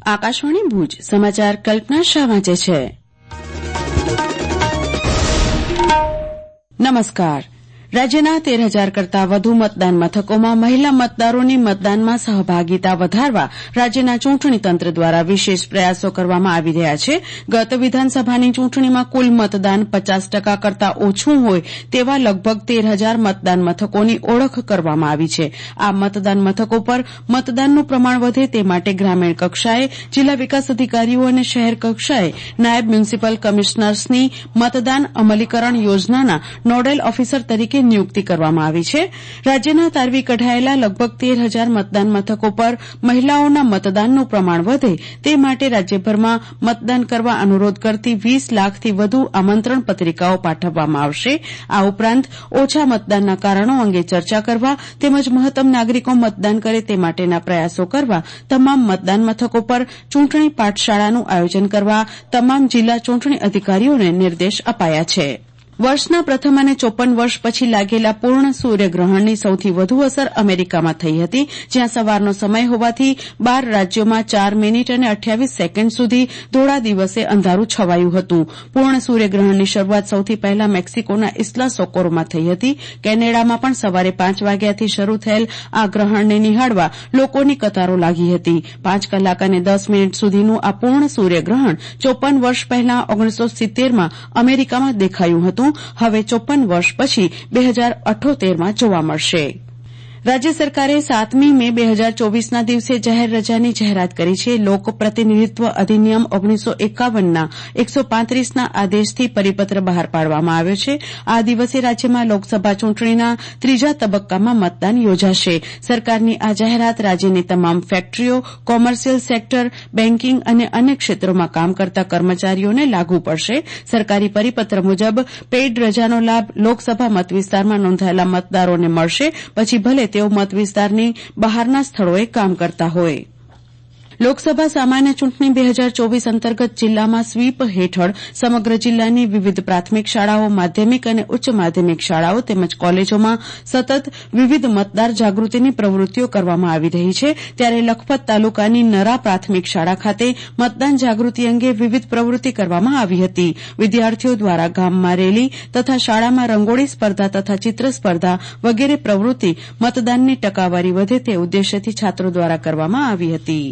આકાશવાણી ભુજ સમાચાર કલ્પના શાહ વાંચે છે. નમસ્કાર. રાજ્યના 13,000 કરતાં વધુ મતદાન મથકોમાં મહિલા મતદારોની મતદાનમાં સહભાગીતા વધારવા રાજ્યના ચૂંટણી તંત્ર દ્વારા વિશેષ પ્રયાસો કરવામાં આવી રહ્યા છે. ગત વિધાનસભાની ચૂંટણીમાં કુલ મતદાન 50% કરતાં ઓછું હોય તેવા લગભગ 13,000 મતદાન મથકોની ઓળખ કરવામાં આવી છે. આ મતદાન મથકો પર મતદાનનું પ્રમાણ વધે તે માટે ગ્રામીણ કક્ષાએ જિલ્લા વિકાસ અધિકારીઓ અને શહેર કક્ષાએ નાયબ મ્યુનિસિપલ કમિશનર્સની મતદાન અમલીકરણ યોજનાના નોડલ ઓફિસર તરીકે નિયુક્તિ કરવામાં આવી છે. રાજ્યના તારવી કઢાયેલા લગભગ 13,000 મતદાન મથકો પર મહિલાઓના મતદાનનું પ્રમાણ વધે તે માટે રાજ્યભરમાં મતદાન કરવા અનુરોધ કરતી 20 લાખથી વધુ આમંત્રણ પત્રિકાઓ પાઠવવામાં આવશે. આ ઉપરાંત ઓછા મતદાનના કારણો અંગે ચર્ચા કરવા તેમજ મહત્તમ નાગરિકો મતદાન કરે તે માટેના પ્રયાસો કરવા તમામ મતદાન મથકો પર ચૂંટણી પાઠશાળાનું આયોજન કરવા તમામ જિલ્લા ચૂંટણી અધિકારીઓને નિર્દેશ અપાયા છે. વર્ષના પ્રથમ અને 54 વર્ષ પછી લાગેલા પૂર્ણ સૂર્યગ્રહણની સૌથી વધુ અસર અમેરિકામાં થઈ હતી, જ્યાં સવારનો સમય હોવાથી 12 રાજ્યોમાં 4 મિનિટ અને 28 સેકન્ડ સુધી ધોળા દિવસે અંધારું છવાયું હતું. પૂર્ણ સૂર્યગ્રહણની શરૂઆત સૌથી પહેલા મેક્સિકોના ઇસ્લા સોકોરોમાં થઈ હતી. કેનેડામાં પણ સવારે 5 વાગ્યાથી શરૂ થયેલ આ ગ્રહણને નિહાળવા લોકોની કતારો લાગી હતી. 5 કલાક અને 10 મિનિટ સુધીનું આ પૂર્ણ સૂર્યગ્રહણ 54 વર્ષ પહેલા 1970માં અમેરિકામાં દેખાયું હતું. હવે 54 વર્ષ પછી 2078માં જોવા મળશે. રાજ્ય સરકારે 7મી મે 2024ના દિવસે જાહેર રજાની જાહેરાત કરી છે. લોક પ્રતિનિધિત્વ અધિનિયમ 1951ના 135ના આદેશથી પરિપત્ર બહાર પાડવામાં આવ્યો છે. આ દિવસે રાજ્યમાં લોકસભા ચૂંટણીના ત્રીજા તબક્કામાં મતદાન યોજાશે. સરકારની આ જાહેરાત રાજ્યની તમામ ફેક્ટરીઓ, કોમર્શિયલ સેક્ટર, બેન્કિંગ અને અન્ય ક્ષેત્રોમાં કામ કરતા કર્મચારીઓને લાગુ પડશે. સરકારી પરિપત્ર મુજબ પેઇડ રજાનો લાભ લોકસભા મતવિસ્તારમાં નોંધાયેલા મતદારોને મળશે, પછી ભલે તેઓ મતવિસ્તારની બહારના સ્થળોએ કામ કરતા હોય. લોકસભા સામાન્ય ચૂંટણી 2024 અંતર્ગત જિલ્લામાં સ્વીપ હેઠળ સમગ્ર જિલ્લાની વિવિધ પ્રાથમિક શાળાઓ, માધ્યમિક અને ઉચ્ચ માધ્યમિક શાળાઓ તેમજ કોલેજોમાં સતત વિવિધ મતદાર જાગૃતિની પ્રવૃત્તિઓ કરવામાં આવી રહી છે. ત્યારે લખપત તાલુકાની નરા પ્રાથમિક શાળા ખાતે મતદાન જાગૃતિ અંગે વિવિધ પ્રવૃત્તિ કરવામાં આવી હતી. વિદ્યાર્થીઓ દ્વારા ગામમાં રેલી તથા શાળામાં રંગોળી સ્પર્ધા તથા ચિત્ર સ્પર્ધા વગેરે પ્રવૃત્તિ મતદાનની ટકાવારી વધે તે ઉદ્દેશ્યથી છાત્રો દ્વારા કરવામાં આવી હતી.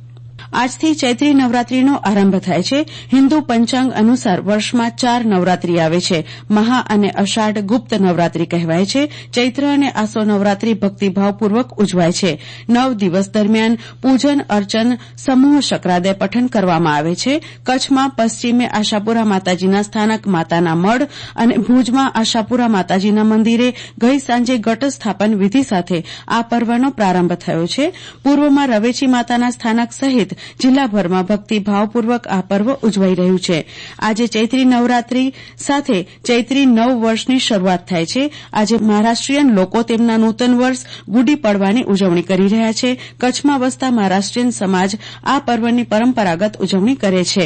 આજથી ચૈત્રી નવરાત્રીનો આરંભ થાય છે. હિન્દુ પંચાંગ અનુસાર વર્ષમાં 4 નવરાત્રી આવે છે. મહા અને અષાઢ ગુપ્ત નવરાત્રી કહેવાય છે. ચૈત્ર અને આસો નવરાત્રી ભક્તિભાવપૂર્વક ઉજવાય છે. 9 દિવસ દરમિયાન પૂજન અર્ચન, સમૂહ શક્રાદય પઠન કરવામાં આવે છે. કચ્છમાં પશ્ચિમે આશાપુરા માતાજીના સ્થાનક માતાના મઢ અને ભુજમાં આશાપુરા માતાજીના મંદિરે ગઈ સાંજે ઘટ સ્થાપન વિધિ સાથે આ પર્વનો પ્રારંભ થયો છે. પૂર્વમાં રવેચી માતાના સ્થાનક સહિત જિલ્લાભરમાં ભક્તિભાવપૂર્વક આ પર્વ ઉજવાઈ રહ્યું છે. આજે ચૈત્રી નવરાત્રી સાથે ચૈત્રી નવ વર્ષની શરૂઆત થાય છે. આજે મહારાષ્ટ્રીયન લોકો તેમના નૂતન વર્ષ ગુડી પડવાની ઉજવણી કરી રહ્યા છે. કચ્છમાં વસતા મહારાષ્ટ્રીયન સમાજ આ પર્વની પરંપરાગત ઉજવણી કરે છે.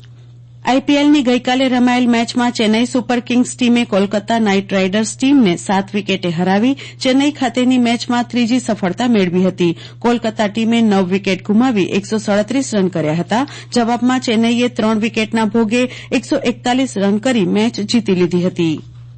આઈપીએલની ગઈકાલે રમાયેલ મેચમાં ચેન્નઈ સુપર કિંગ્સ ટીમે કોલકાતા નાઇટ રાઇડર્સ ટીમને 7 વિકેટે હરાવી ચેન્નઈ ખાતેની મેચમાં ત્રીજી સફળતા મેળવી હતી. કોલકાતા ટીમે 9 વિકેટ ગુમાવી 137 રન કર્યા હતા. જવાબમાં ચેન્નઈએ 3 વિકેટના ભોગે 141 રન કરી મેચ જીતી લીધી હતી.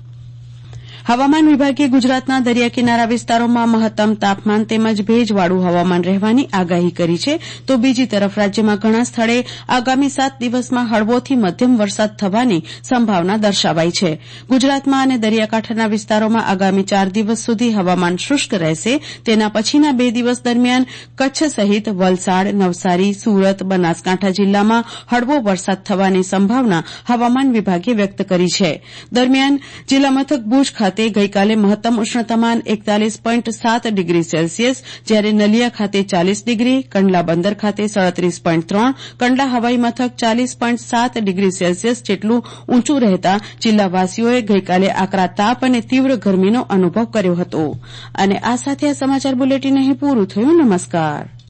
હવામાન વિભાગે ગુજરાતના દરિયા કિનારા વિસ્તારોમાં મહત્તમ તાપમાન તેમજ ભેજવાળું હવામાન રહેવાની આગાહી કરી છે. તો બીજી તરફ રાજ્યમાં ઘણા સ્થળે આગામી 7 દિવસમાં હળવોથી મધ્યમ વરસાદ થવાની સંભાવના દર્શાવાઈ છે. ગુજરાતમાં અને દરિયાકાંઠાના વિસ્તારોમાં આગામી 4 દિવસ સુધી હવામાન શુષ્ક રહેશે. તેના પછીના 2 દિવસ દરમિયાન કચ્છ સહિત વલસાડ, નવસારી, સુરત, બનાસકાંઠા જિલ્લામાં હળવો વરસાદ થવાની સંભાવના હવામાન વિભાગે વ્યક્ત કરી છે. દરમિયાન જિલ્લા મથક ભુજ ખાતે ગઈકાલે મહત્તમ ઉષ્ણતામાન 41.7 ડિગ્રી સેલ્સિયસ, જ્યારે નલિયા ખાતે 40 ડિગ્રી, કંડલા બંદર ખાતે 37.3, કંડલા હવાઈ મથક 40.7 ડિગ્રી સેલ્સિયસ જેટલું ઊંચું રહેતા જિલ્લાવાસીઓએ ગઈકાલે આકરા તાપ અને તીવ્ર ગરમીનો અનુભવ કર્યો હતો. અને આ સાથે આ સમાચાર બુલેટિન અહીં પૂરું થયું. નમસ્કાર.